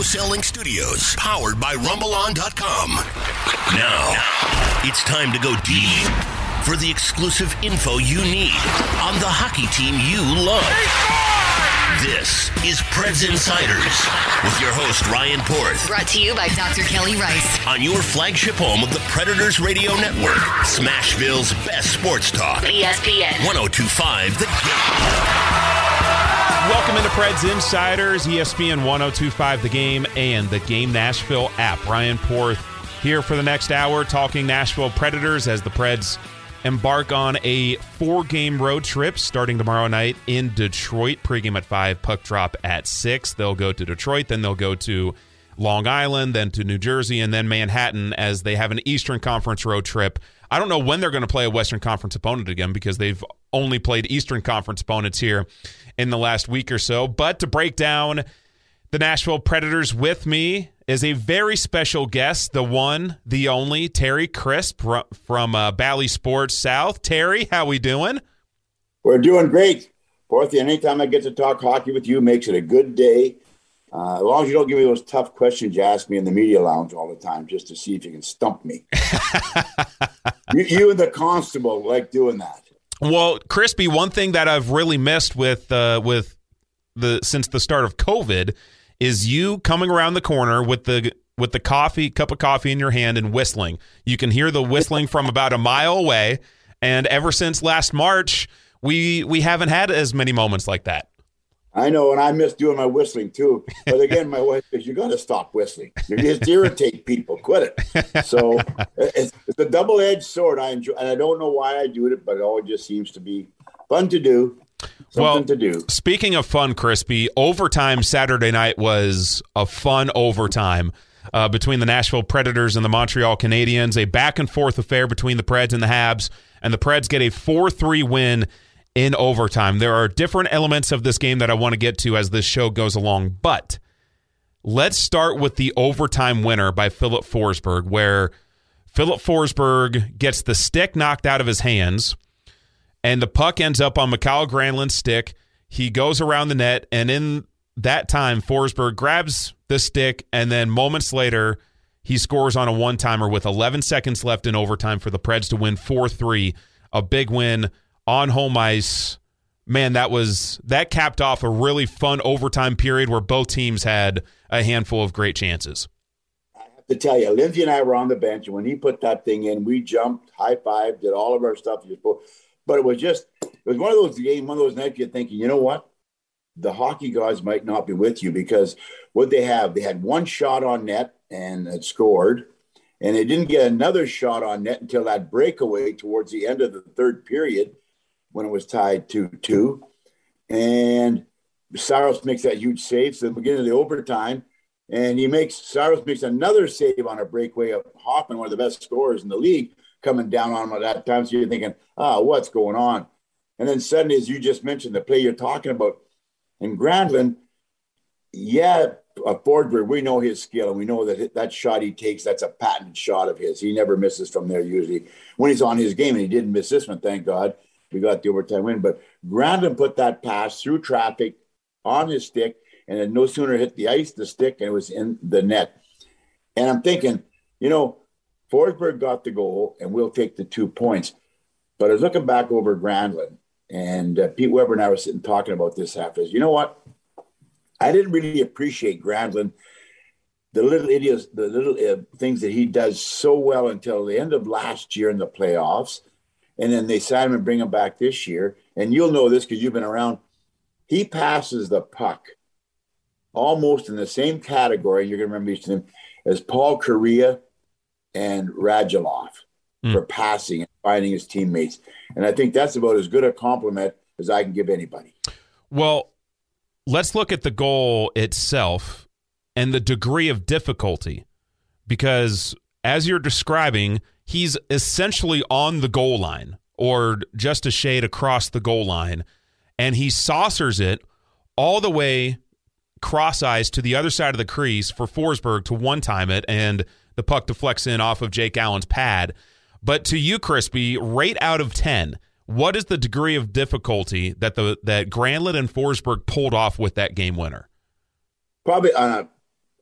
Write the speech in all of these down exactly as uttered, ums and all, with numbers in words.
Wholesaling Studios, powered by Rumble On dot com. Now, it's time to go deep for the exclusive info you need on the hockey team you love. This is Preds Insiders with your host, Ryan Porth. Brought to you by Doctor Kelly Rice. On your flagship home of the Predators Radio Network, Smashville's best sports talk. E S P N one oh two point five The Game. Welcome into Preds Insiders, E S P N one oh two point five The Game and the Game Nashville app. Ryan Porth here for the next hour talking Nashville Predators as the Preds embark on a four-game road trip starting tomorrow night in Detroit. Pregame at five, puck drop at six. They'll go to Detroit, then they'll go to Long Island, then to New Jersey, and then Manhattan as they have an Eastern Conference road trip. I don't know when they're going to play a Western Conference opponent again because they've only played Eastern Conference opponents here in the last week or so. But to break down the Nashville Predators with me is a very special guest, the one, the only, Terry Crisp from uh, Bally Sports South. Terry, how we doing? We're doing great. Porthy, anytime I get to talk hockey with you makes it a good day. Uh, as long as you don't give me those tough questions you ask me in the media lounge all the time just to see if you can stump me. you, you and the constable like doing that. Well, Crispy, one thing that I've really missed with uh, with the since the start of COVID is you coming around the corner with the with the coffee cup of coffee in your hand and whistling. You can hear the whistling from about a mile away, and ever since last March, we we haven't had as many moments like that. I know, and I miss doing my whistling too. But again, my wife says, you got to stop whistling. You just irritate people. Quit it. So it's, it's a double-edged sword. I enjoy, and I don't know why I do it, but it all just seems to be fun to do. Something well, to do. Speaking of fun, Crispy, overtime Saturday night was a fun overtime uh, between the Nashville Predators and the Montreal Canadiens, a back-and-forth affair between the Preds and the Habs, and the Preds get a four three win in overtime. There are different elements of this game that I want to get to as this show goes along, but let's start with the overtime winner by Filip Forsberg, where Filip Forsberg gets the stick knocked out of his hands, and the puck ends up on Mikael Granlund's stick. He goes around the net, and in that time, Forsberg grabs the stick, and then moments later, he scores on a one-timer with eleven seconds left in overtime for the Preds to win four three, a big win on home ice. Man, that was that capped off a really fun overtime period where both teams had a handful of great chances. I have to tell you, Lindsay and I were on the bench, and when he put that thing in, we jumped, high-fived, did all of our stuff. But it was just, it was one of those games, one of those nights you're thinking, you know what? The hockey guys might not be with you because what they have, they had one shot on net and it scored, and they didn't get another shot on net until that breakaway towards the end of the third period, when it was tied two two. And Saros makes that huge save. So the beginning of the overtime, and he makes, Saros makes another save on a breakaway of Hoffman, one of the best scorers in the league, coming down on him at that time. So you're thinking, ah, oh, what's going on? And then suddenly, as you just mentioned, the play you're talking about, and Granlund, yeah, uh, Forsberg, we know his skill, and we know that that shot he takes, that's a patented shot of his. He never misses from there usually when he's on his game, and he didn't miss this one, thank God. We got the overtime win, but Granlund put that pass through traffic on his stick, and it no sooner hit the ice, the stick, and it was in the net. And I'm thinking, you know, Forsberg got the goal, and we'll take the two points. But I was looking back over Granlund, and uh, Pete Weber and I were sitting talking about this after. You know what? I didn't really appreciate Granlund, the little idiots, the little uh, things that he does so well until the end of last year in the playoffs. And then they sign him and bring him back this year. And you'll know this because you've been around. He passes the puck almost in the same category, you're going to remember each of them, as Paul Kariya and Radulov mm. for passing and finding his teammates. And I think that's about as good a compliment as I can give anybody. Well, let's look at the goal itself and the degree of difficulty. Because as you're describing, he's essentially on the goal line or just a shade across the goal line, and he saucers it all the way cross-eyes to the other side of the crease for Forsberg to one-time it, and the puck deflects in off of Jake Allen's pad. But to you, Crispy, rate out of ten, what is the degree of difficulty that the that Granlund and Forsberg pulled off with that game winner? Probably on a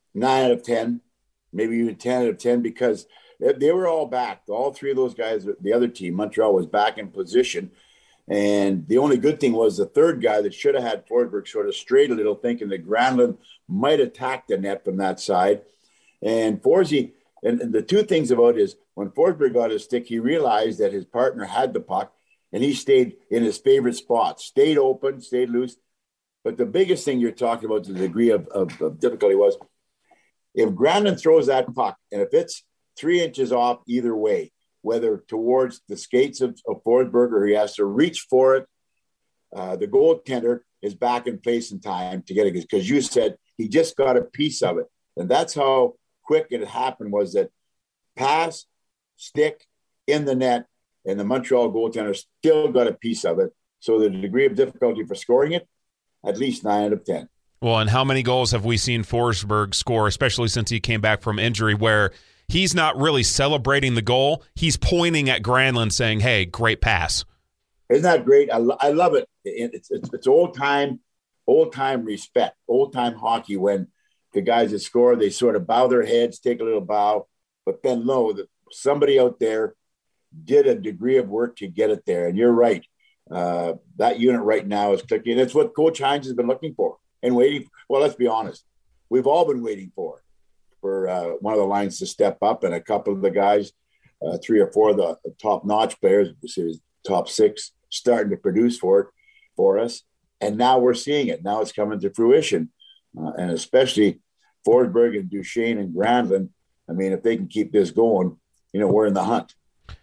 nine out of ten, maybe even ten out of ten, because they, they were all back. All three of those guys, the other team, Montreal, was back in position. And the only good thing was the third guy that should have had Forsberg sort of strayed a little, thinking that Granlund might attack the net from that side. And Forsey, and, and the two things about it is when Forsberg got his stick, he realized that his partner had the puck, and he stayed in his favorite spot, stayed open, stayed loose. But the biggest thing you're talking about, the degree of, of, of difficulty, was if Granlund throws that puck, and if it's three inches off either way, whether towards the skates of, of Forsberg or he has to reach for it, uh, the goaltender is back in place in time to get it. Because you said he just got a piece of it. And that's how quick it happened, was that pass, stick, in the net, and the Montreal goaltender still got a piece of it. So the degree of difficulty for scoring it, at least nine out of ten. Well, and how many goals have we seen Forsberg score, especially since he came back from injury, where he's not really celebrating the goal. He's pointing at Granlund saying, hey, great pass. Isn't that great? I, lo- I love it. It's, it's, it's old-time old-time respect, old-time hockey when the guys that score, they sort of bow their heads, take a little bow, but then know that somebody out there did a degree of work to get it there. And you're right. Uh, that unit right now is clicking. That's what Coach Hines has been looking for and waiting. Well, let's be honest. We've all been waiting for it. for uh, one of the lines to step up, and a couple of the guys, uh, three or four of the top-notch players, top six, starting to produce for it for us. And now we're seeing it. Now it's coming to fruition. Uh, and especially Forsberg and Duchesne and Granlund, I mean, if they can keep this going, you know, we're in the hunt.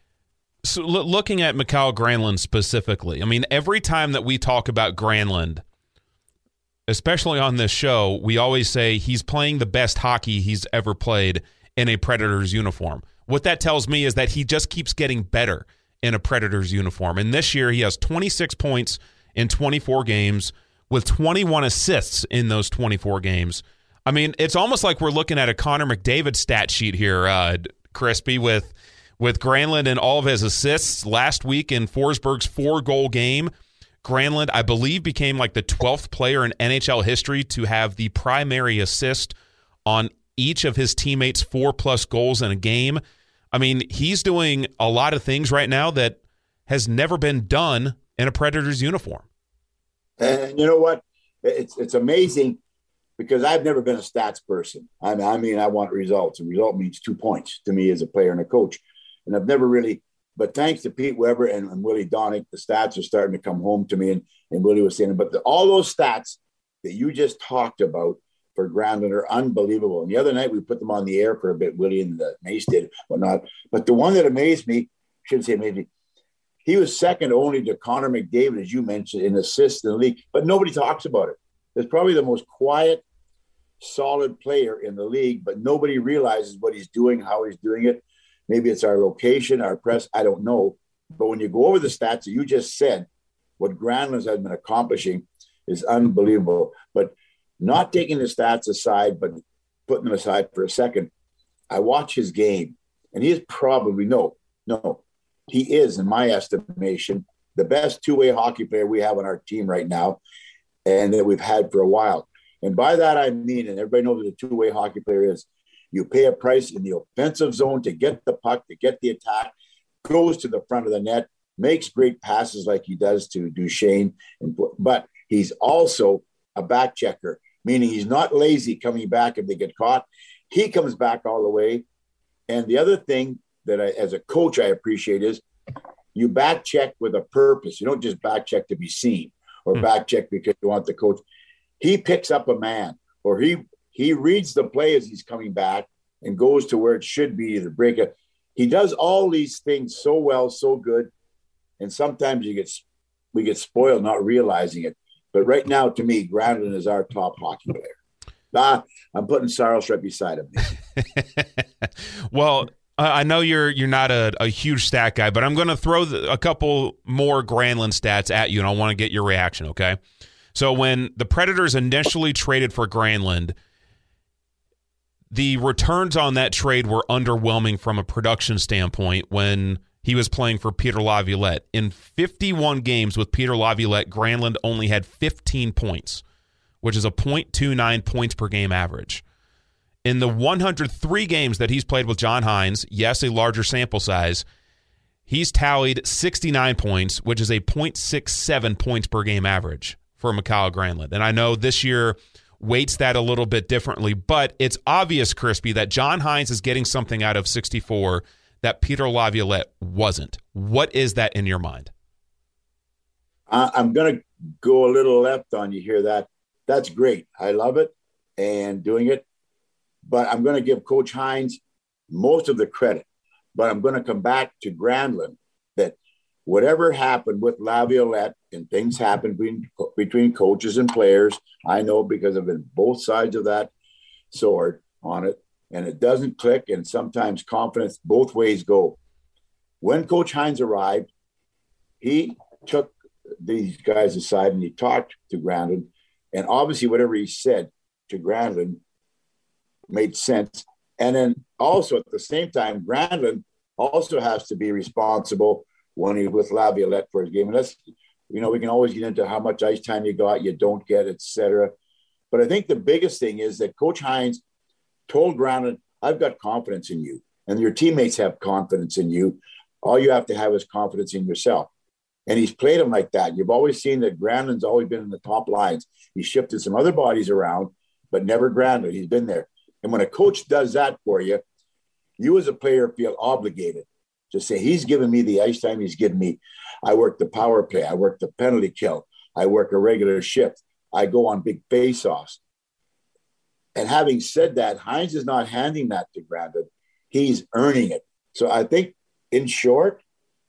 So l- looking at Mikael Granlund specifically, I mean, every time that we talk about Granlund, especially on this show, we always say he's playing the best hockey he's ever played in a Predators uniform. What that tells me is that he just keeps getting better in a Predators uniform. And this year he has twenty-six points in twenty-four games with twenty-one assists in those twenty-four games. I mean, it's almost like we're looking at a Connor McDavid stat sheet here, uh, Crispy, with, with Granlund and all of his assists last week in Forsberg's four-goal game. Granlund, I believe, became like the twelfth player in N H L history to have the primary assist on each of his teammates' four-plus goals in a game. I mean, he's doing a lot of things right now that has never been done in a Predators uniform. And you know what? It's it's amazing because I've never been a stats person. I mean, I mean, I want results, and result means two points to me as a player and a coach. And I've never really – But thanks to Pete Weber and, and Willie Donick, the stats are starting to come home to me. And, and Willie was saying, but the, all those stats that you just talked about for Granlund are unbelievable. And the other night we put them on the air for a bit, Willie and the Mace did, whatnot. But the one that amazed me, shouldn't say amazed me, he was second only to Connor McDavid, as you mentioned, in assists in the league. But nobody talks about it. It's probably the most quiet, solid player in the league, but nobody realizes what he's doing, how he's doing it. Maybe it's our location, our press, I don't know. But when you go over the stats that you just said, what Granlund has been accomplishing is unbelievable. But not taking the stats aside, but putting them aside for a second, I watch his game, and he is probably, no, no, he is, in my estimation, the best two-way hockey player we have on our team right now and that we've had for a while. And by that I mean, and everybody knows what a two-way hockey player is, you pay a price in the offensive zone to get the puck, to get the attack, goes to the front of the net, makes great passes like he does to Duchesne. And, but he's also a back checker, meaning he's not lazy coming back if they get caught. He comes back all the way. And the other thing that I, as a coach, I appreciate is you back check with a purpose. You don't just back check to be seen or mm-hmm. back check because you want the coach. He picks up a man, or he He reads the play as he's coming back and goes to where it should be to break it. He does all these things so well, so good. And sometimes you get we get spoiled not realizing it. But right now, to me, Granlund is our top hockey player. Ah, I'm putting Saros right beside him. Well, I know you're you're not a, a huge stat guy, but I'm going to throw the, a couple more Granlund stats at you, and I want to get your reaction, okay? So when the Predators initially traded for Granlund, the returns on that trade were underwhelming from a production standpoint when he was playing for Peter Laviolette. In fifty-one games with Peter Laviolette, Granlund only had fifteen points, which is a point two nine points per game average. In the one hundred three games that he's played with John Hines, yes, a larger sample size, he's tallied sixty-nine points, which is a point six seven points per game average for Mikael Granlund. And I know this year weights that a little bit differently, but it's obvious, Crispy, that John Hines is getting something out of sixty-four that Peter Laviolette wasn't. What is that in your mind? Uh, I'm going to go a little left on you here. That That's great. I love it and doing it. But I'm going to give Coach Hines most of the credit. But I'm going to come back to Granlund, that whatever happened with Laviolette, and things happen between, between coaches and players, I know because I've been both sides of that sword on it, and it doesn't click, and sometimes confidence both ways go. When Coach Hines arrived, he took these guys aside and he talked to Granlund, and obviously whatever he said to Granlund made sense. And then also at the same time, Granlund also has to be responsible when he's with Laviolette for his game. And that's, you know, we can always get into how much ice time you got, you don't get, et cetera. But I think the biggest thing is that Coach Hines told Granlund, I've got confidence in you, and your teammates have confidence in you. All you have to have is confidence in yourself. And he's played him like that. You've always seen that Granlund's always been in the top lines. He shifted some other bodies around, but never Granlund. He's been there. And when a coach does that for you, you as a player feel obligated to say, he's giving me the ice time. He's giving me, I work the power play. I work the penalty kill. I work a regular shift. I go on big face-offs. And having said that, Hines is not handing that to Granlund. He's earning it. So I think, in short,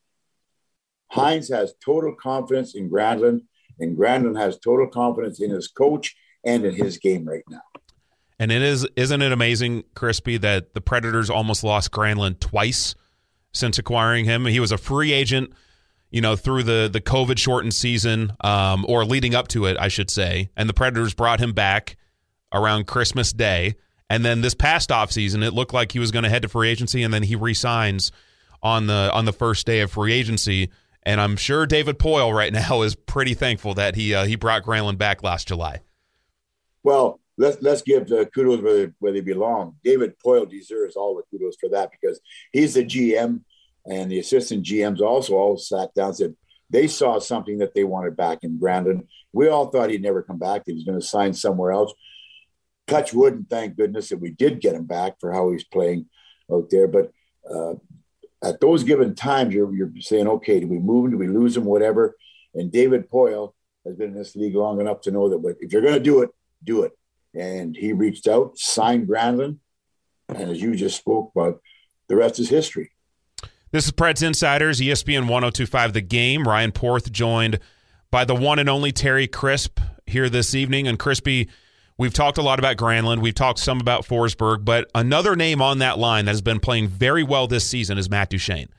Hines has total confidence in Granlund, and Granlund has total confidence in his coach and in his game right now. And it is, isn't it amazing, Crispy, that the Predators almost lost Granlund twice since acquiring him? He was a free agent, you know, through the the COVID shortened season, um, or leading up to it, I should say. And the Predators brought him back around Christmas Day. And then this past offseason, it looked like he was going to head to free agency, and then he re-signs on the on the first day of free agency. And I'm sure David Poile right now is pretty thankful that he uh, he brought Granlund back last July. Well, let's let's give the kudos where they, where they belong. David Poile deserves all the kudos for that, because he's the G M, and the assistant G Ms also all sat down and said they saw something that they wanted back in Granlund. We all thought he'd never come back, that he was going to sign somewhere else. Touch wood, and thank goodness that we did get him back for how he's playing out there. But uh, at those given times, you're, you're saying, okay, do we move him? Do we lose him? Whatever. And David Poile has been in this league long enough to know that, but if you're going to do it, do it. And he reached out, signed Granlund, and as you just spoke about, the rest is history. This is Preds Insiders, E S P N one oh two point five The Game. Ryan Porth joined by the one and only Terry Crisp here this evening. And Crispy, we've talked a lot about Granlund. We've talked some about Forsberg, but another name on that line that has been playing very well this season is Matt Duchene.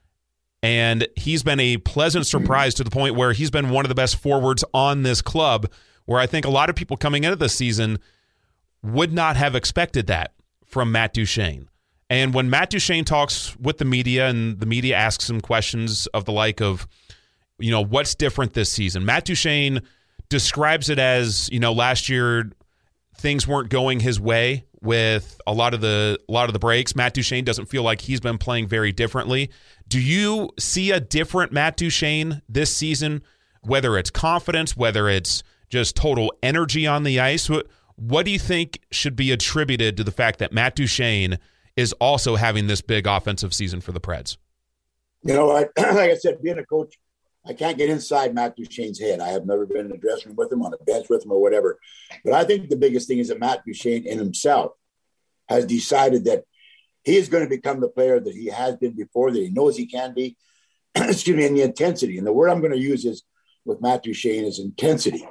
And he's been a pleasant surprise to the point where he's been one of the best forwards on this club, where I think a lot of people coming into this season would not have expected that from Matt Duchene. And when Matt Duchene talks with the media, and the media asks him questions of the like of, you know, what's different this season, Matt Duchene describes it as, you know, last year things weren't going his way with a lot of the a lot of the breaks. Matt Duchene doesn't feel like he's been playing very differently. Do you see a different Matt Duchene this season, whether it's confidence, whether it's just total energy on the ice? What, what do you think should be attributed to the fact that Matt Duchene is also having this big offensive season for the Preds? You know, like, like I said, being a coach, I can't get inside Matt Duchene's head. I have never been in a dressing room with him, on a bench with him, or whatever. But I think the biggest thing is that Matt Duchene in himself has decided that he is going to become the player that he has been before, that he knows he can be. Excuse me, and the intensity. And the word I'm going to use is with Matt Duchene is intensity.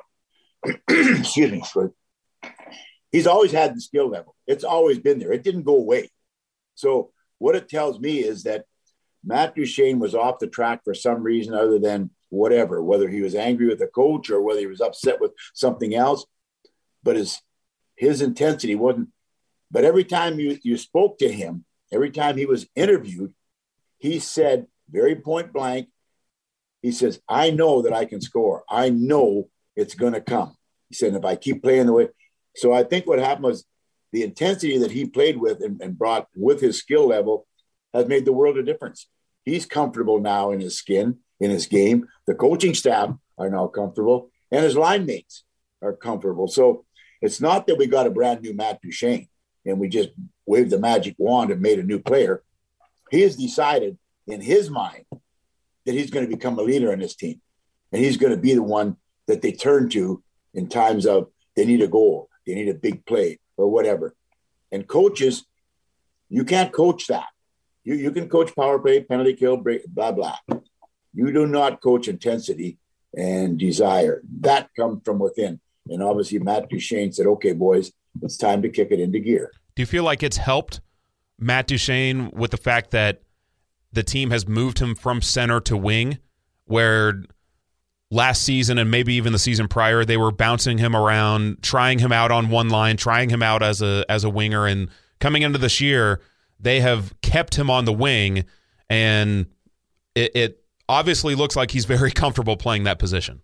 Excuse me. He's always had the skill level. It's always been there. It didn't go away. So what it tells me is that Matt Duchene was off the track for some reason other than whatever, whether he was angry with the coach or whether he was upset with something else. But his his intensity wasn't. But every time you, you spoke to him, every time he was interviewed, he said very point blank, he says, I know that I can score. I know it's going to come. He said, if I keep playing the way. So I think what happened was the intensity that he played with and, and brought with his skill level has made the world of difference. He's comfortable now in his skin, in his game. The coaching staff are now comfortable, and his line mates are comfortable. So it's not that we got a brand new Matt Duchene and we just waved the magic wand and made a new player. He has decided in his mind that he's going to become a leader in this team. And he's going to be the one that they turn to in times of they need a goal, they need a big play or whatever. And coaches, you can't coach that. You, you can coach power play, penalty kill, break, blah, blah. You do not coach intensity and desire. That comes from within. And obviously Matt Duchene said, okay, boys, it's time to kick it into gear. Do you feel like it's helped Matt Duchene with the fact that the team has moved him from center to wing, where last season and maybe even the season prior, they were bouncing him around, trying him out on one line, trying him out as a as a winger, and coming into this year, they have kept him on the wing, and it, it obviously looks like he's very comfortable playing that position.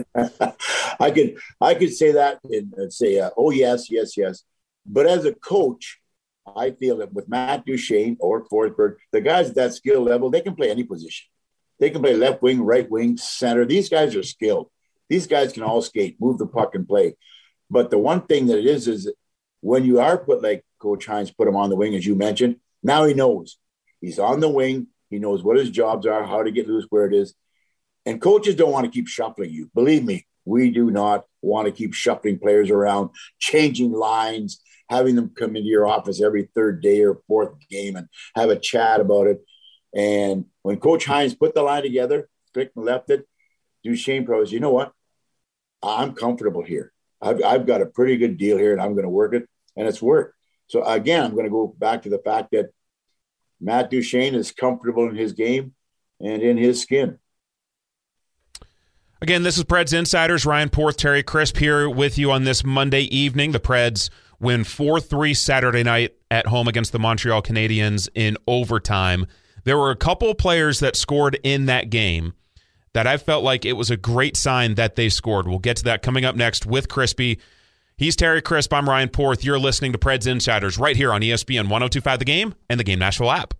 I could I could say that and, and say, uh, oh, yes, yes, yes. But as a coach, I feel that with Matt Duchene or Forsberg, the guys at that skill level, they can play any position. They can play left wing, right wing, center. These guys are skilled. These guys can all skate, move the puck, and play. But the one thing that it is, is that when you are put, like Coach Hines put him on the wing, as you mentioned, now he knows. He's on the wing. He knows what his jobs are, how to get loose, where it is. And coaches don't want to keep shuffling you. Believe me, we do not want to keep shuffling players around, changing lines, having them come into your office every third day or fourth game and have a chat about it. And when Coach Hines put the line together, clicked and left it, Duchene probably said, you know what? I'm comfortable here. I've, I've got a pretty good deal here, and I'm going to work it, and it's worked. So, again, I'm going to go back to the fact that Matt Duchene is comfortable in his game and in his skin. Again, this is Preds Insiders. Ryan Porth, Terry Crisp here with you on this Monday evening. The Preds win four three Saturday night at home against the Montreal Canadiens in overtime. There were a couple of players that scored in that game that I felt like it was a great sign that they scored. We'll get to that coming up next with Crispy. He's Terry Crisp. I'm Ryan Porth. You're listening to Preds Insiders right here on E S P N one oh two point five The Game and the Game Nashville app.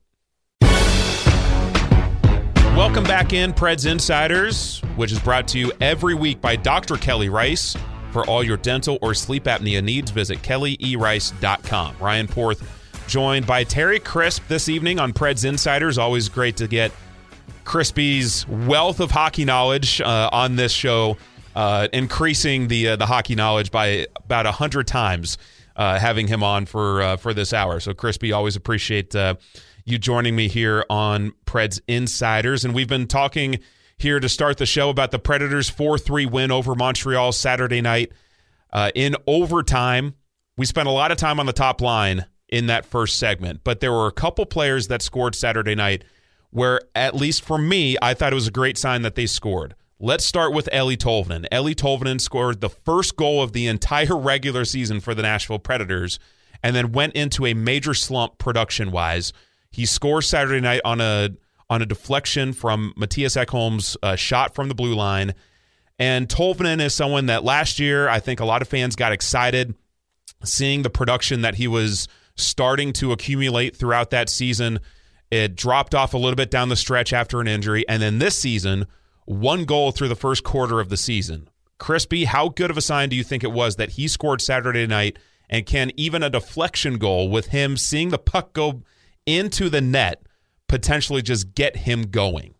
Welcome back in, Preds Insiders, which is brought to you every week by Doctor Kelly Rice. For all your dental or sleep apnea needs, visit kelly e rice dot com. Ryan Porth joined by Terry Crisp this evening on Preds Insiders. Always great to get Crispy's wealth of hockey knowledge uh, on this show, uh, increasing the uh, the hockey knowledge by about a hundred times, uh, having him on for uh, for this hour. So, Crispy, always appreciate uh, you joining me here on Preds Insiders. And we've been talking here to start the show about the Predators' four three win over Montreal Saturday night uh, in overtime. We spent a lot of time on the top line in that first segment, but there were a couple players that scored Saturday night where, at least for me, I thought it was a great sign that they scored. Let's start with Eeli Tolvanen. Eeli Tolvanen scored the first goal of the entire regular season for the Nashville Predators and then went into a major slump production-wise. He scores Saturday night on a on a deflection from Matthias Ekholm's uh, shot from the blue line. And Tolvanen is someone that last year I think a lot of fans got excited seeing the production that he was starting to accumulate throughout that season. It dropped off a little bit down the stretch after an injury. And then this season, one goal through the first quarter of the season. Crispy, how good of a sign do you think it was that he scored Saturday night, and can even a deflection goal with him seeing the puck go into the net potentially just get him going?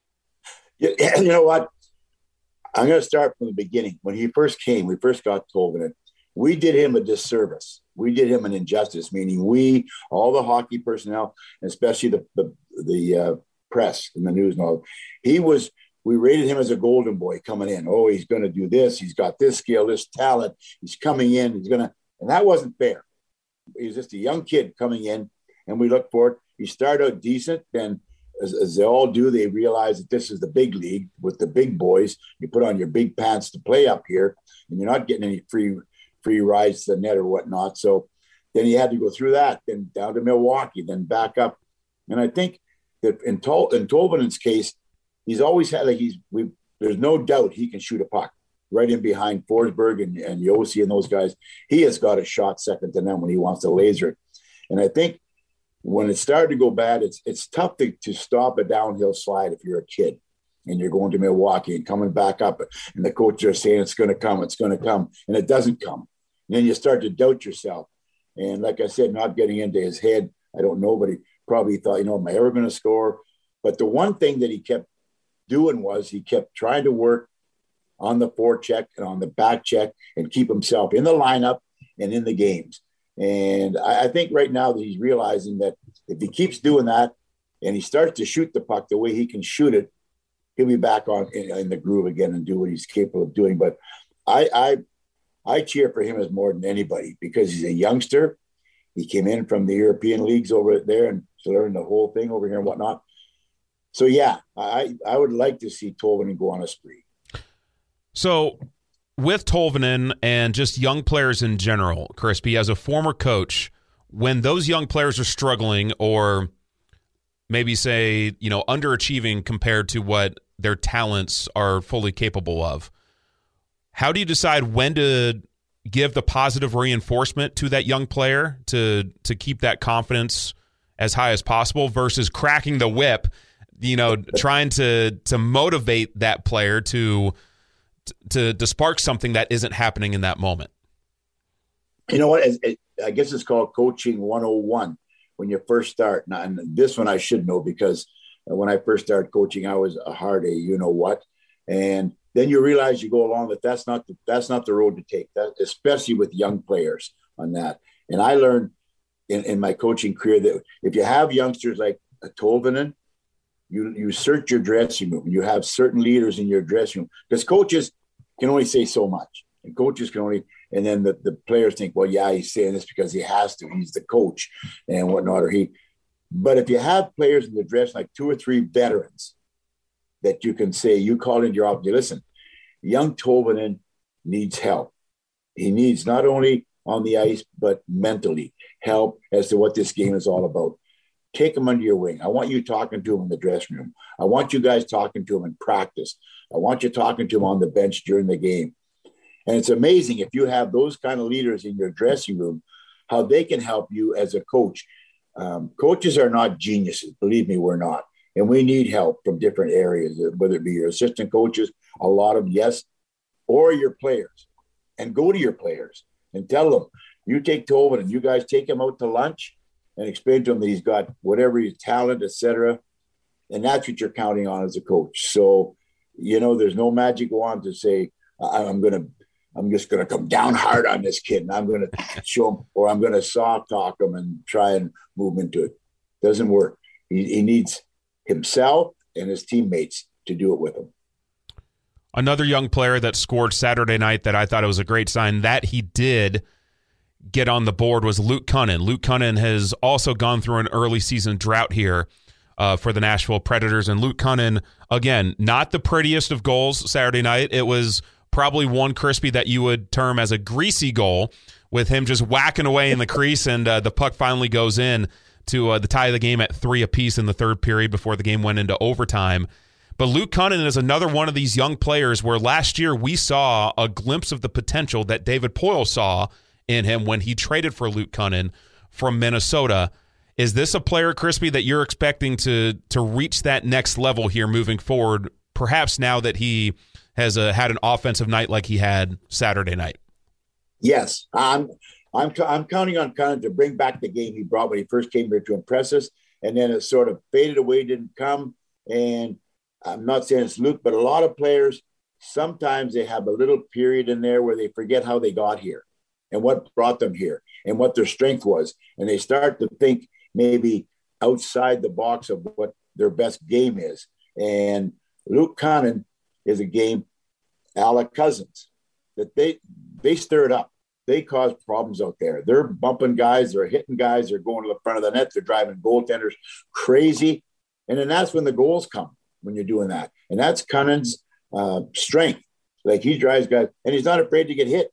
You, you know what? I'm going to start from the beginning. When he first came, we first got Tolvanen. We did him a disservice. We did him an injustice, meaning we, all the hockey personnel, especially the the, the uh, press and the news and all, he was, we rated him as a golden boy coming in. Oh, he's going to do this. He's got this skill, this talent. He's coming in. He's going to, and that wasn't fair. He was just a young kid coming in, and we looked for it. He started out decent, then as, as they all do, they realize that this is the big league with the big boys. You put on your big pants to play up here, and you're not getting any free free rides to the net or whatnot. So then he had to go through that, then down to Milwaukee, then back up. And I think that in, Tol- in Tolvanen's case, he's always had, like he's, we, there's no doubt he can shoot a puck. right in behind Forsberg and, and Yossi and those guys. He has got a shot second to none when he wants to laser it. And I think when it started to go bad, it's it's tough to, to stop a downhill slide if you're a kid and you're going to Milwaukee and coming back up. And the coach are saying it's going to come, it's going to come, and it doesn't come. And then you start to doubt yourself. And like I said, not getting into his head, I don't know, but he probably thought, you know, am I ever going to score? But the one thing that he kept doing was he kept trying to work on the forecheck and on the back check and keep himself in the lineup and in the games. And I, I think right now that he's realizing that if he keeps doing that and he starts to shoot the puck the way he can shoot it, he'll be back on in, in the groove again and do what he's capable of doing. But I, I, I cheer for him as more than anybody because he's a youngster. He came in from the European leagues over there and learned the whole thing over here and whatnot. So, yeah, I, I would like to see Tolvanen go on a spree. So with Tolvanen and just young players in general, Crispy, as a former coach, when those young players are struggling or maybe say, you know, underachieving compared to what their talents are fully capable of, how do you decide when to give the positive reinforcement to that young player to to keep that confidence as high as possible versus cracking the whip, you know, trying to to motivate that player to to to spark something that isn't happening in that moment? You know what? It, it, I guess it's called coaching one oh one when you first start. And this one I should know because when I first started coaching, I was a hard A, you know what? And then you realize you go along that that's not the, that's not the road to take, that, especially with young players on that. And I learned in, in my coaching career that if you have youngsters like a Tolvanen, you you search your dressing room. You have certain leaders in your dressing room because coaches can only say so much, and coaches can only. And then the, the players think, well, yeah, he's saying this because he has to. He's the coach and whatnot, or he. But if you have players in the dress, like two or three veterans, that you can say, you call into your office, listen, young Tolvanen needs help. He needs not only on the ice, but mentally help as to what this game is all about. Take him under your wing. I want you talking to him in the dressing room. I want you guys talking to him in practice. I want you talking to him on the bench during the game. And it's amazing if you have those kind of leaders in your dressing room, how they can help you as a coach. Um, coaches are not geniuses. Believe me, we're not. And we need help from different areas, whether it be your assistant coaches, a lot of yes, or your players. And go to your players and tell them, you take Tolvanen and you guys take him out to lunch and explain to him that he's got whatever his talent, et cetera. And that's what you're counting on as a coach. So, you know, there's no magic wand to say, I'm going to, I'm just going to come down hard on this kid and I'm going to show him, or I'm going to soft talk him and try and move him into it. Doesn't work. He, he needs himself and his teammates to do it with him. Another young player that scored Saturday night that I thought it was a great sign that he did get on the board was Luke Kunin. Luke Kunin has also gone through an early season drought here uh, for the Nashville Predators. And Luke Kunin, again, not the prettiest of goals Saturday night. It was probably one, Crispy, that you would term as a greasy goal with him just whacking away in the crease and uh, the puck finally goes in to uh, the tie of the game at three apiece in the third period before the game went into overtime. But Luke Kunin is another one of these young players where last year we saw a glimpse of the potential that David Poile saw in him when he traded for Luke Kunin from Minnesota. Is this a player, Crispy, that you're expecting to to reach that next level here moving forward, perhaps now that he has uh, had an offensive night like he had Saturday night? Yes, I'm I'm I'm counting on Kunin to bring back the game he brought when he first came here to impress us, and then it sort of faded away, didn't come. And I'm not saying it's Luke, but a lot of players, sometimes they have a little period in there where they forget how they got here and what brought them here and what their strength was. And they start to think maybe outside the box of what their best game is. And Luke Kunin is a game a la Cousins, that they they stir it up. They cause problems out there. They're bumping guys, they're hitting guys, they're going to the front of the net, they're driving goaltenders crazy. And then that's when the goals come, when you're doing that. And that's Kunin's uh, strength. Like he drives guys, and he's not afraid to get hit.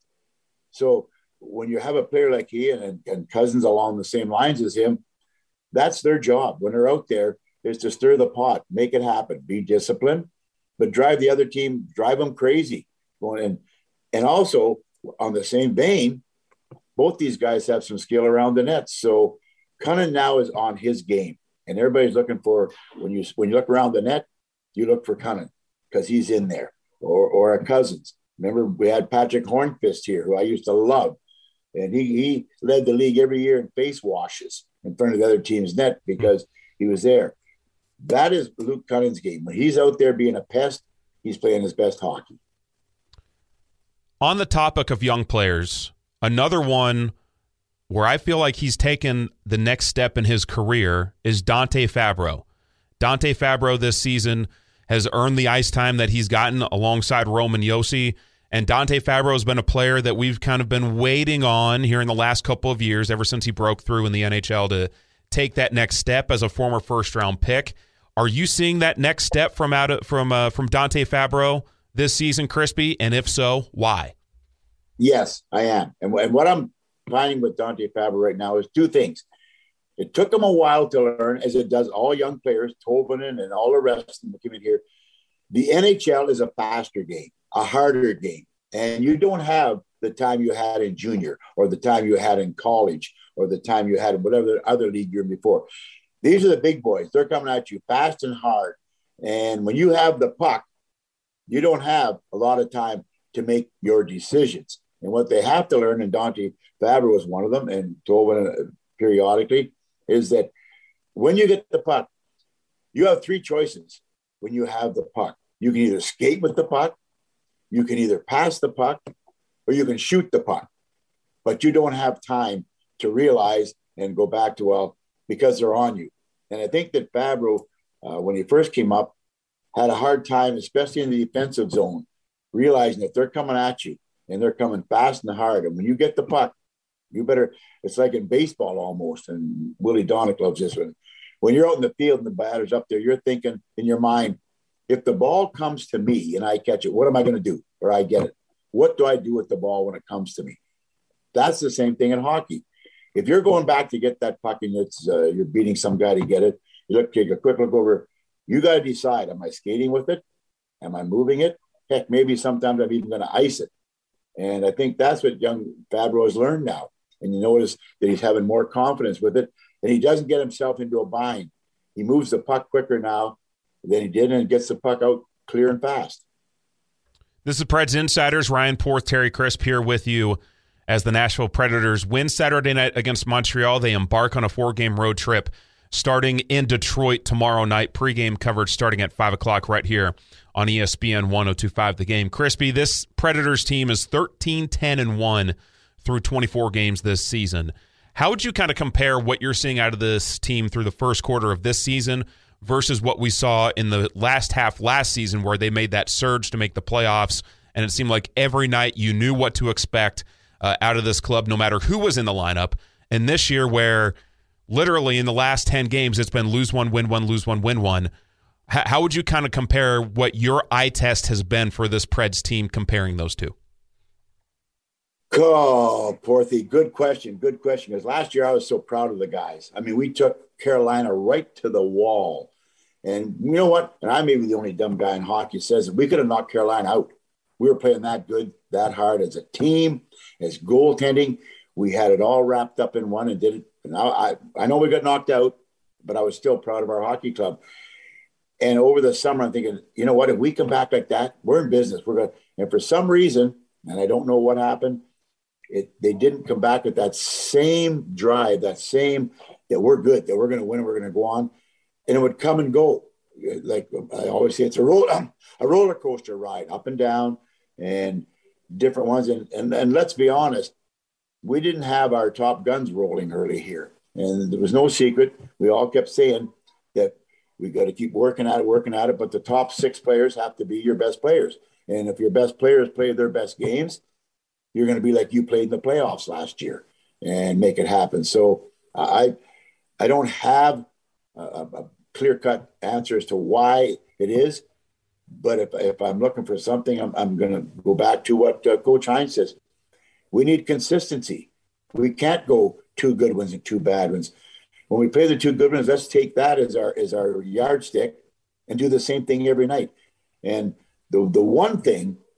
So when you have a player like he and, and Cousins along the same lines as him, that's their job when they're out there, is to stir the pot, make it happen, be disciplined, but drive the other team, drive them crazy. going in. And also, on the same vein, both these guys have some skill around the net. So Cunnin now is on his game. And everybody's looking for, when you when you look around the net, you look for Cunnin because he's in there. Or or a Cousins. Remember, we had Patrick Hornqvist here, who I used to love. And he, he led the league every year in face washes in front of the other team's net because he was there. That is Luke Cunnin's game. When he's out there being a pest, he's playing his best hockey. On the topic of young players, another one where I feel like he's taken the next step in his career is Dante Fabro. Dante Fabro this season has earned the ice time that he's gotten alongside Roman Josi. And Dante Fabro has been a player that we've kind of been waiting on here in the last couple of years, ever since he broke through in the N H L, to take that next step as a former first-round pick. Are you seeing that next step from out of, from uh, from Dante Fabro this season, Crispy? And if so, why? Yes, I am. And, and what I'm finding with Dante Fabro right now is two things. It took him a while to learn, as it does all young players, Tolvanen and all the rest of them coming here. The N H L is a faster game, a harder game. And you don't have the time you had in junior or the time you had in college or the time you had in whatever other league you're in before. These are the big boys. They're coming at you fast and hard. And when you have the puck, you don't have a lot of time to make your decisions. And what they have to learn, and Dante Fabro was one of them, and Tolvanen periodically, is that when you get the puck, you have three choices when you have the puck. You can either skate with the puck, you can either pass the puck, or you can shoot the puck. But you don't have time to realize and go back to, well, because they're on you. And I think that Fabro, uh, when he first came up, had a hard time, especially in the defensive zone, realizing that they're coming at you and they're coming fast and hard. And when you get the puck, you better, it's like in baseball almost. And Willie Donick loves this one. When you're out in the field and the batter's up there, you're thinking in your mind, if the ball comes to me and I catch it, what am I going to do? Or I get it. What do I do with the ball when it comes to me? That's the same thing in hockey. If you're going back to get that puck and it's, uh, you're beating some guy to get it, you look, take a quick look over. You got to decide, am I skating with it? Am I moving it? Heck, maybe sometimes I'm even going to ice it. And I think that's what young Fabro has learned now. And you notice that he's having more confidence with it. And he doesn't get himself into a bind. He moves the puck quicker now than he did and gets the puck out clear and fast. This is Preds Insiders. Ryan Porth, Terry Crisp here with you as the Nashville Predators win Saturday night against Montreal. They embark on a four-game road trip starting in Detroit tomorrow night. Pre-game coverage starting at five o'clock right here on E S P N one oh two point five The Game. Crispy, this Predators team is thirteen ten and one through twenty-four games this season. How would you kind of compare what you're seeing out of this team through the first quarter of this season versus what we saw in the last half last season, where they made that surge to make the playoffs, and it seemed like every night you knew what to expect uh, out of this club, no matter who was in the lineup? And this year, where literally in the last ten games, it's been lose one, win one, lose one, win one. H- how would you kind of compare what your eye test has been for this Preds team comparing those two? Oh, Porthy, good question, good question. Because last year I was so proud of the guys. I mean, we took Carolina right to the wall. And you know what? And I may be the only dumb guy in hockey says that we could have knocked Carolina out. We were playing that good, that hard as a team, as goaltending. We had it all wrapped up in one and did it. And I, I, I know we got knocked out, but I was still proud of our hockey club. And over the summer, I'm thinking, you know what? If we come back like that, we're in business. We're going. And for some reason, and I don't know what happened, it they didn't come back with that same drive, that same that we're good, that we're going to win, and we're going to go on. And it would come and go. Like I always say, it's a roll, a roller coaster ride, up and down, and different ones. And, and and let's be honest, we didn't have our top guns rolling early here. And there was no secret. We all kept saying that we got to keep working at it, working at it. But the top six players have to be your best players. And if your best players play their best games, you're going to be like you played in the playoffs last year and make it happen. So I, I don't have a, a clear-cut answer as to why it is. But if, if I'm looking for something, I'm, I'm going to go back to what uh, Coach Hines says. We need consistency. We can't go two good ones and two bad ones. When we play the two good ones, let's take that as our as our yardstick and do the same thing every night. And the the one thing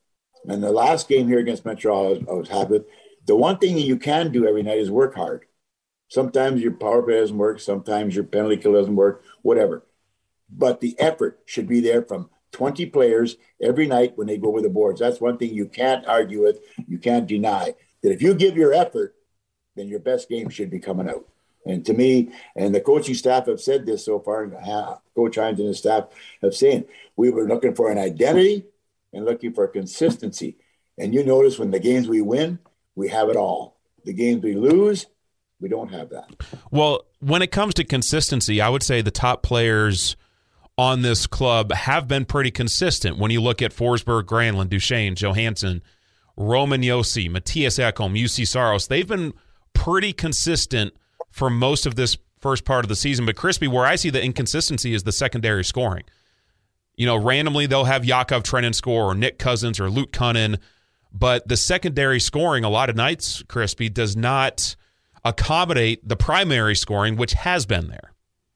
And the last game here against Montreal, I was, I was happy with. The one thing that you can do every night is work hard. Sometimes your power play doesn't work. Sometimes your penalty kill doesn't work, whatever. But the effort should be there from twenty players every night when they go over the boards. That's one thing you can't argue with. You can't deny that if you give your effort, then your best game should be coming out. And to me, and the coaching staff have said this so far, and Coach Hines and his staff have said, we were looking for an identity and looking for consistency. And you notice when the games we win, we have it all. The games we lose, we don't have that. Well, when it comes to consistency, I would say the top players on this club have been pretty consistent. When you look at Forsberg, Granlund, Duchesne, Johansson, Roman Josi, Matthias Ekholm, U C Saros, they've been pretty consistent for most of this first part of the season. But Crispy, where I see the inconsistency is the secondary scoring. You know, randomly they'll have Yakov Trenin score or Nick Cousins or Luke Cunnin, but the secondary scoring a lot of nights, Crispy, does not accommodate the primary scoring, which has been there.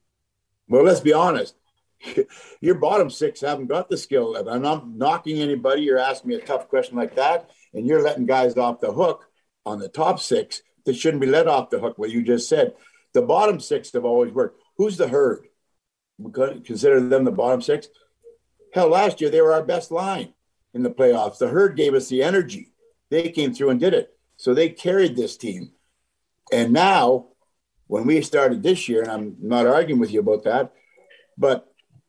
Well, let's be honest. Your bottom six haven't got the skill level. I'm not knocking anybody. You're asking me a tough question like that, and you're letting guys off the hook on the top six that shouldn't be let off the hook, what you just said. The bottom six have always worked. Who's the herd? We consider them the bottom six. Hell, last year they were our best line in the playoffs. The herd gave us the energy. They came through and did it. So they carried this team. And now, when we started this year, and I'm not arguing with you about that, but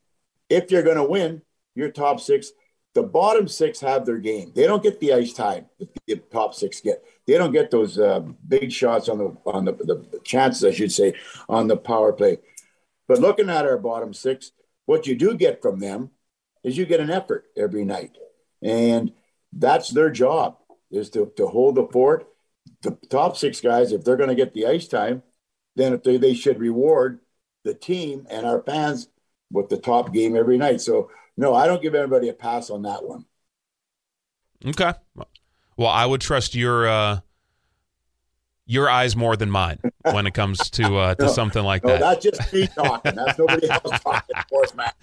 if you're going to win, your top six, the bottom six have their game. They don't get the ice time that the top six get. They don't get those uh, big shots on the on the, the chances, I should say, on the power play. But looking at our bottom six, what you do get from them is you get an effort every night. And that's their job, is to, to hold the fort. The top six guys, if they're going to get the ice time, then if they, they should reward the team and our fans with the top game every night. So, no, I don't give anybody a pass on that one. Okay. Well, I would trust your uh, your eyes more than mine when it comes to uh, to no, something like no, that. That's just me talking. That's nobody else talking, of course, man.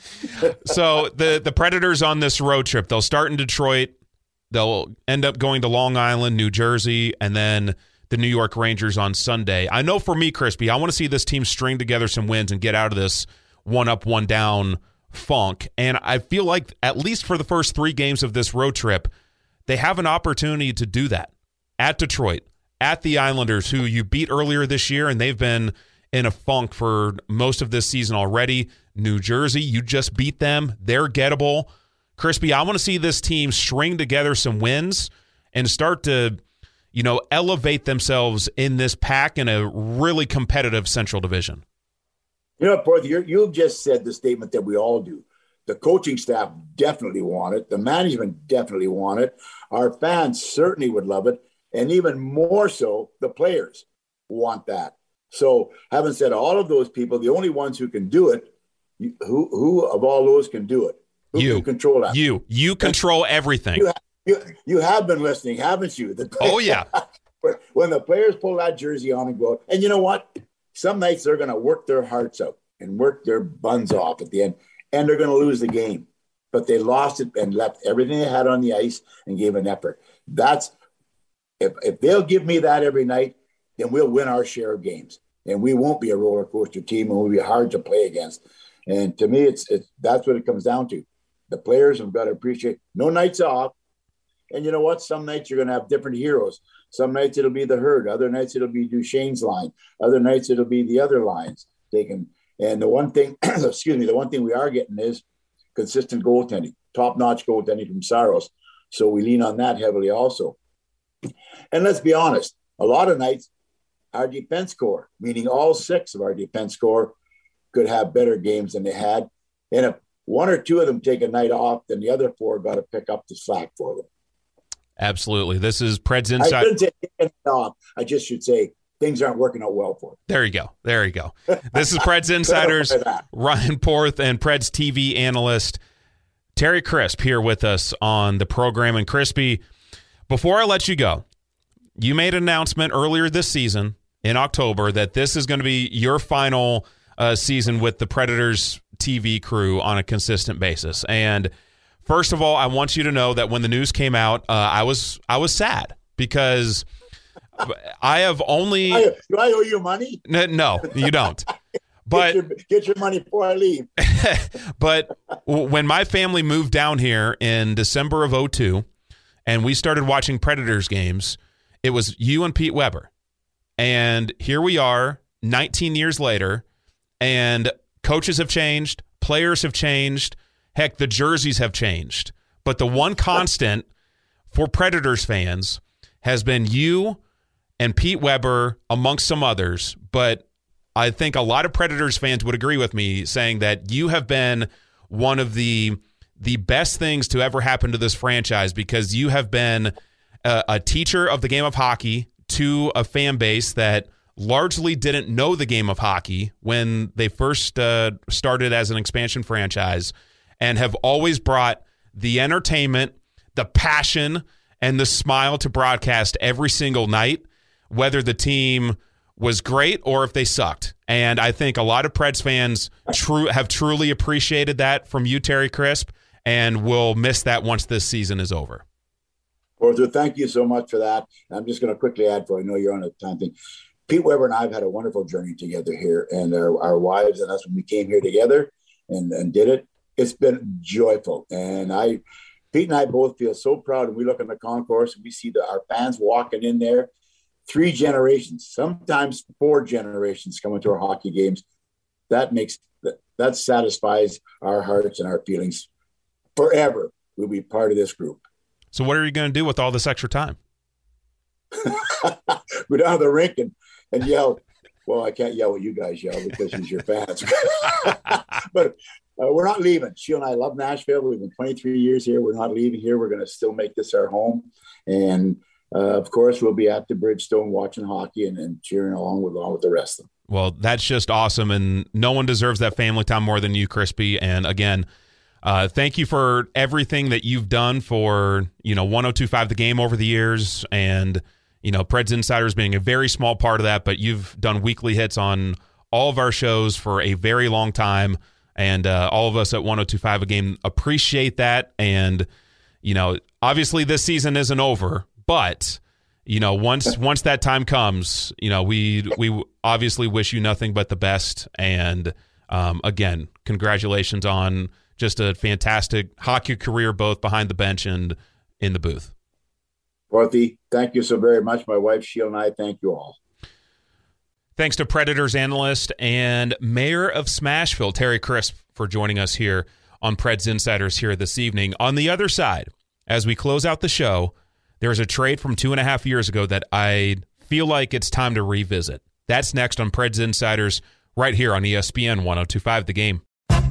So the, the Predators on this road trip, they'll start in Detroit. They'll end up going to Long Island, New Jersey, and then the New York Rangers on Sunday. I know for me, Crispy, I want to see this team string together some wins and get out of this one up, one down funk. And I feel like at least for the first three games of this road trip, they have an opportunity to do that at Detroit, at the Islanders, who you beat earlier this year, and they've been in a funk for most of this season already. New Jersey, you just beat them. They're gettable. Crispy, I want to see this team string together some wins and start to, you know, elevate themselves in this pack in a really competitive Central Division. You know, Porth, you've just said the statement that we all do. The coaching staff definitely want it. The management definitely want it. Our fans certainly would love it. And even more so, the players want that. So having said all of those people, the only ones who can do it, who who of all those can do it? Who you can control that? You. You control everything. You have, you, you have been listening, haven't you? The oh, yeah. When the players pull that jersey on and go, and you know what? Some nights they're going to work their hearts out and work their buns off at the end, and they're going to lose the game. But they lost it and left everything they had on the ice and gave an effort. That's if if they'll give me that every night, then we'll win our share of games, and we won't be a roller coaster team, and we'll be hard to play against. And to me, it's it's that's what it comes down to. The players have got to appreciate no nights off. And you know what? Some nights you're going to have different heroes. Some nights it'll be the herd. Other nights it'll be Duchesne's line. Other nights it'll be the other lines taken. And the one thing, excuse me, the one thing we are getting is consistent goaltending, top-notch goaltending from Saros. So we lean on that heavily also. And let's be honest, a lot of nights our defense corps, meaning all six of our defense corps, could have better games than they had. And if one or two of them take a night off, then the other four got to pick up the slack for them. Absolutely. This is Preds Inside. I shouldn't say take a off. I just should say things aren't working out well for them. There you go. There you go. This is Preds Insiders, Ryan Porth, and Preds T V analyst Terry Crisp here with us on the program. And Crispy, before I let you go, you made an announcement earlier this season in October that this is going to be your final uh, season with the Predators T V crew on a consistent basis. And First of all, I want you to know that when the news came out, uh, I was I was sad because I have only. I, do I owe you money? N- no, you don't. But get your, get your money before I leave. But when my family moved down here in December of oh two, and we started watching Predators games, it was you and Pete Weber, and here we are, nineteen years later, and coaches have changed, players have changed. Heck, the jerseys have changed. But the one constant for Predators fans has been you and Pete Weber, amongst some others. But I think a lot of Predators fans would agree with me saying that you have been one of the the best things to ever happen to this franchise, because you have been a, a teacher of the game of hockey to a fan base that largely didn't know the game of hockey when they first uh, started as an expansion franchise, and have always brought the entertainment, the passion, and the smile to broadcast every single night, whether the team was great or if they sucked. And I think a lot of Preds fans true have truly appreciated that from you, Terry Crisp, and will miss that once this season is over. Arthur, thank you so much for that. I'm just going to quickly add, for I know you're on a time thing. Pete Weber and I have had a wonderful journey together here, and our, our wives, and that's when we came here together and, and did it. It's been joyful. And I, Pete and I both feel so proud. And we look in the concourse and we see the, our fans walking in there, three generations, sometimes four generations coming to our hockey games. That makes, that, that satisfies our hearts and our feelings. Forever we'll be part of this group. So what are you going to do with all this extra time? Go down to the rink and, and yell. Well, I can't yell what you guys yell because she's your fans. But uh, we're not leaving. She and I love Nashville. We've been twenty-three years here. We're not leaving here. We're going to still make this our home. And, uh, of course, we'll be at the Bridgestone watching hockey and, and cheering along with, along with the rest of them. Well, that's just awesome. And no one deserves that family time more than you, Crispy. And, again, uh, thank you for everything that you've done for, you know, one oh two point five The Game over the years. And, you know, Preds Insiders being a very small part of that. But you've done weekly hits on all of our shows for a very long time. And uh, all of us at one oh two point five A Game appreciate that. And, you know, obviously this season isn't over, but, you know, once once that time comes, you know, we we obviously wish you nothing but the best. And, um, again, congratulations on just a fantastic hockey career, both behind the bench and in the booth. Dorothy, thank you so very much. My wife, Sheila, and I thank you all. Thanks to Predators analyst and mayor of Smashville, Terry Crisp, for joining us here on Preds Insiders here this evening. On the other side, as we close out the show, there's a trade from two and a half years ago that I feel like it's time to revisit. That's next on Preds Insiders right here on E S P N one oh two point five The Game.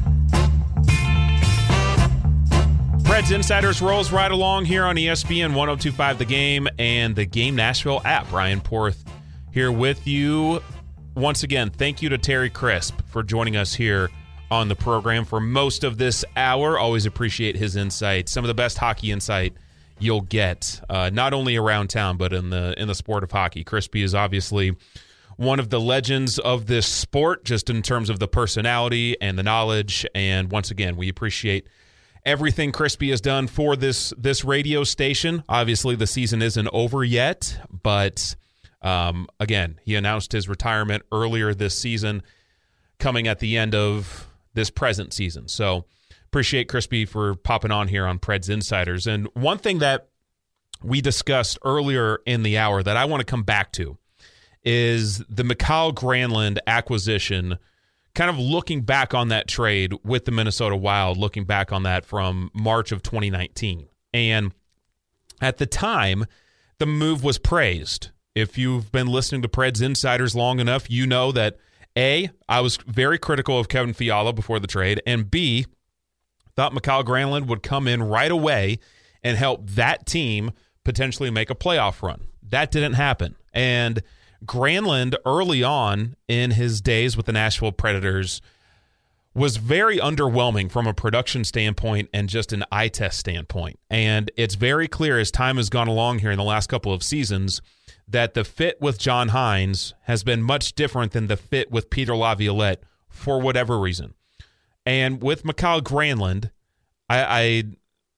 Preds Insiders rolls right along here on E S P N one oh two point five The Game and the Game Nashville app. Brian Porth here with you. Once again, thank you to Terry Crisp for joining us here on the program for most of this hour. Always appreciate his insight. Some of the best hockey insight you'll get, uh, not only around town, but in the in the sport of hockey. Crispy is obviously one of the legends of this sport, just in terms of the personality and the knowledge. And once again, we appreciate everything Crispy has done for this this radio station. Obviously, the season isn't over yet, but um, again, he announced his retirement earlier this season, coming at the end of this present season. So appreciate Crispy for popping on here on Preds Insiders. And one thing that we discussed earlier in the hour that I want to come back to is the Mikael Granlund acquisition, kind of looking back on that trade with the Minnesota Wild, looking back on that from March of twenty nineteen. And at the time, the move was praised. If you've been listening to Preds Insiders long enough, you know that A, I was very critical of Kevin Fiala before the trade, and B, thought Mikael Granlund would come in right away and help that team potentially make a playoff run. That didn't happen. And Granlund, early on in his days with the Nashville Predators, was very underwhelming from a production standpoint and just an eye test standpoint. And it's very clear as time has gone along here in the last couple of seasons that the fit with John Hynes has been much different than the fit with Peter Laviolette for whatever reason. And with Mikael Granlund, I, I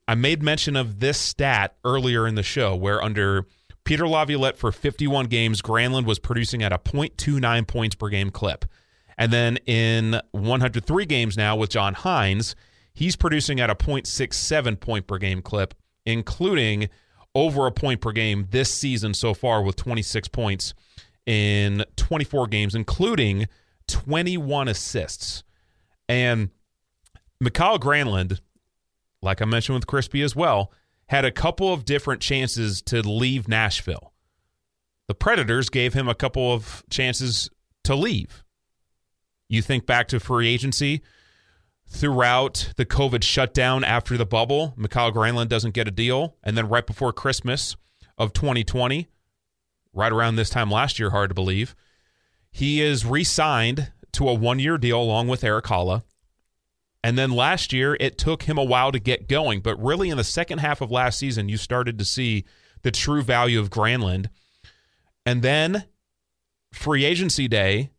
I made mention of this stat earlier in the show where under Peter Laviolette for fifty-one games, Granlund was producing at a point two nine points per game clip. And then in one hundred three games now with John Hines, he's producing at a point six seven point per game clip, including over a point per game this season so far with twenty-six points in twenty-four games, including twenty-one assists. And Mikael Granlund, like I mentioned with Crispy as well, had a couple of different chances to leave Nashville. The Predators gave him a couple of chances to leave. You think back to free agency. Throughout the COVID shutdown after the bubble, Mikael Granlund doesn't get a deal. And then right before Christmas of twenty twenty, right around this time last year, hard to believe, he is re-signed to a one-year deal along with Erik Haula. And then last year, it took him a while to get going. But really in the second half of last season, you started to see the true value of Granlund. And then free agency day,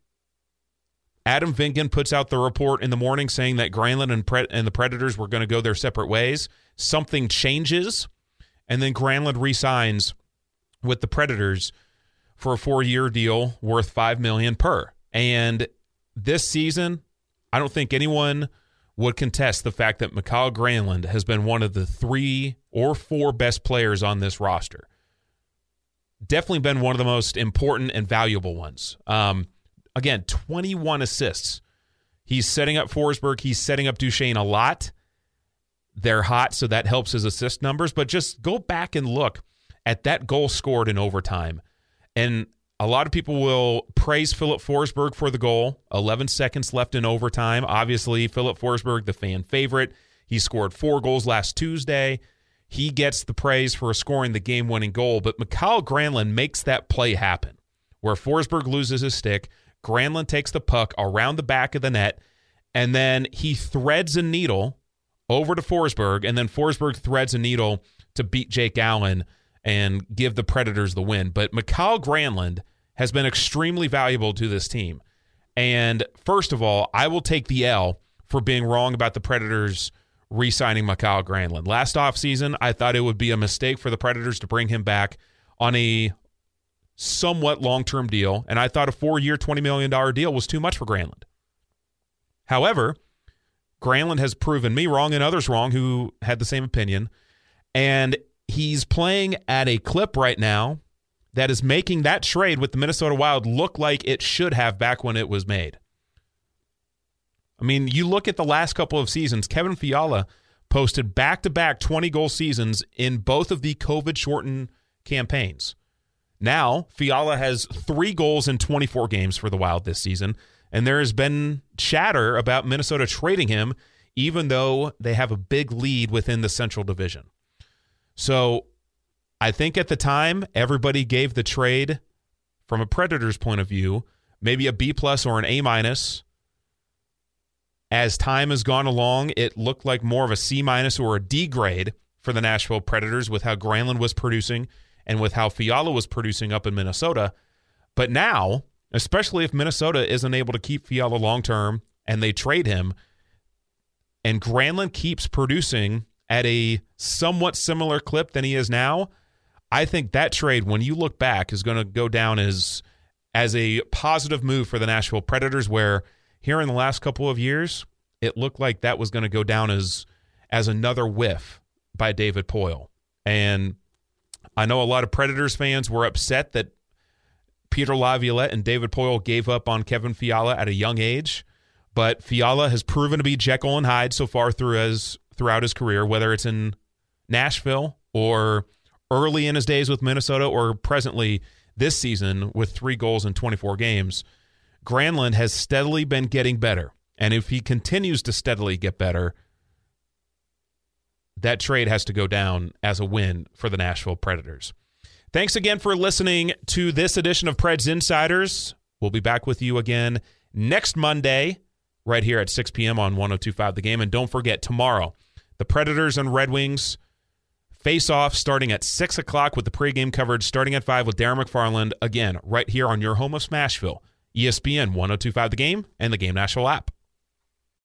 Adam Vingan puts out the report in the morning saying that Granlund and, Pre- and the Predators were going to go their separate ways. Something changes, and then Granlund re-signs with the Predators for a four-year deal worth five million dollars per. And this season, I don't think anyone would contest the fact that Mikael Granlund has been one of the three or four best players on this roster. Definitely been one of the most important and valuable ones. Um, Again, twenty-one assists. He's setting up Forsberg. He's setting up Duchesne a lot. They're hot, so that helps his assist numbers. But just go back and look at that goal scored in overtime. And a lot of people will praise Philip Forsberg for the goal. eleven seconds left in overtime. Obviously, Philip Forsberg, the fan favorite. He scored four goals last Tuesday. He gets the praise for scoring the game-winning goal. But Mikael Granlund makes that play happen, where Forsberg loses his stick. Granlund takes the puck around the back of the net, and then he threads a needle over to Forsberg, and then Forsberg threads a needle to beat Jake Allen and give the Predators the win. But Mikael Granlund has been extremely valuable to this team. And first of all, I will take the L for being wrong about the Predators re-signing Mikael Granlund. Last offseason, I thought it would be a mistake for the Predators to bring him back on a somewhat long-term deal, and I thought a four-year, twenty million dollars deal was too much for Granlund. However, Granlund has proven me wrong and others wrong who had the same opinion, and he's playing at a clip right now that is making that trade with the Minnesota Wild look like it should have back when it was made. I mean, you look at the last couple of seasons, Kevin Fiala posted back-to-back twenty-goal seasons in both of the COVID-shortened campaigns. Now, Fiala has three goals in twenty-four games for the Wild this season, and there has been chatter about Minnesota trading him, even though they have a big lead within the Central Division. So I think at the time, everybody gave the trade, from a Predators point of view, maybe a B-plus or an A-minus. As time has gone along, it looked like more of a C-minus or a D grade for the Nashville Predators with how Granlund was producing and with how Fiala was producing up in Minnesota. But now, especially if Minnesota isn't able to keep Fiala long-term and they trade him, and Granlund keeps producing at a somewhat similar clip than he is now, I think that trade, when you look back, is going to go down as, as a positive move for the Nashville Predators, where here in the last couple of years, it looked like that was going to go down as, as another whiff by David Poile. And I know a lot of Predators fans were upset that Peter Laviolette and David Poile gave up on Kevin Fiala at a young age, but Fiala has proven to be Jekyll and Hyde so far through his, throughout his career, whether it's in Nashville or early in his days with Minnesota or presently this season with three goals in twenty-four games. Granlund has steadily been getting better, and if he continues to steadily get better, that trade has to go down as a win for the Nashville Predators. Thanks again for listening to this edition of Preds Insiders. We'll be back with you again next Monday right here at six p.m. on one oh two point five The Game. And don't forget, tomorrow, the Predators and Red Wings face off starting at six o'clock with the pregame coverage starting at five with Darren McFarland, again, right here on your home of Smashville, E S P N one oh two point five The Game and the Game Nashville app.